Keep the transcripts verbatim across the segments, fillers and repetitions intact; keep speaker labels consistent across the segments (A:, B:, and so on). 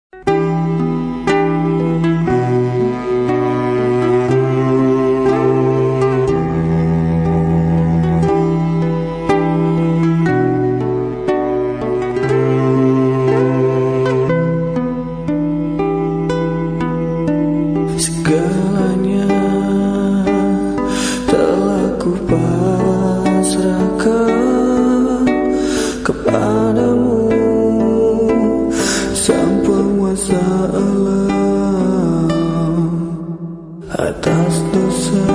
A: Segalanya telah ku pasrahkan kepadamu, Sang Penguasa alam, atas dosa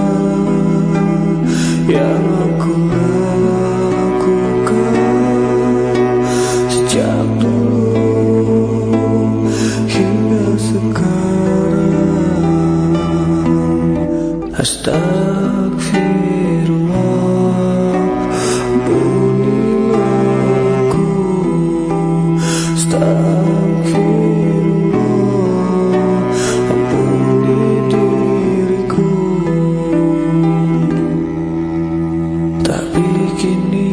A: yang aku lakukan sejak dulu hingga sekarang. Astagfirullah, ampunilah aku. Astagfirullah, ampuni diriku. Tapi kini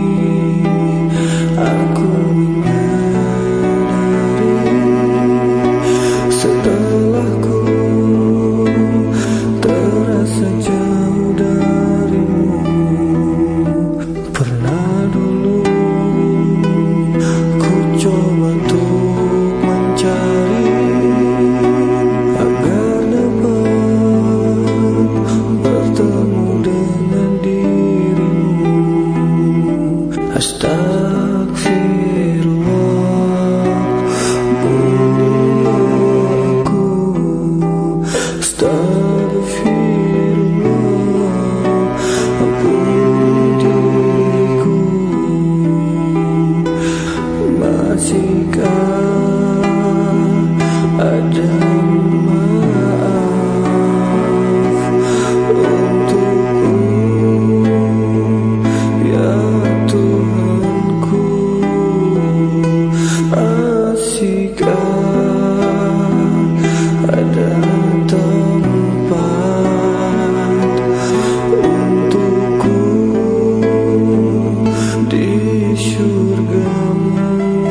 A: aku menyadari, setelah ku terasa jauh darimu. Pernah dulu ku coba untuk mencari agar dapat bertemu dengan dirimu. Astagfirullah, ampunilah aku. Astagfirullah, ampuni diriku. Masihkah ada maaf untukku, ya Tuhanku? Masihkah ada tempat untukku di surgamu?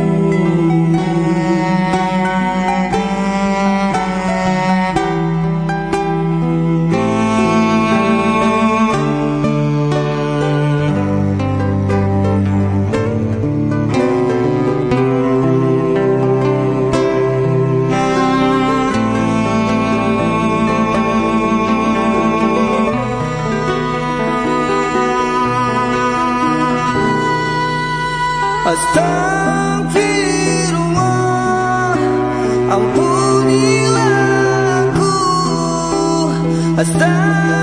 A: Astagfirullah, ampunilah aku. Astagfirullah.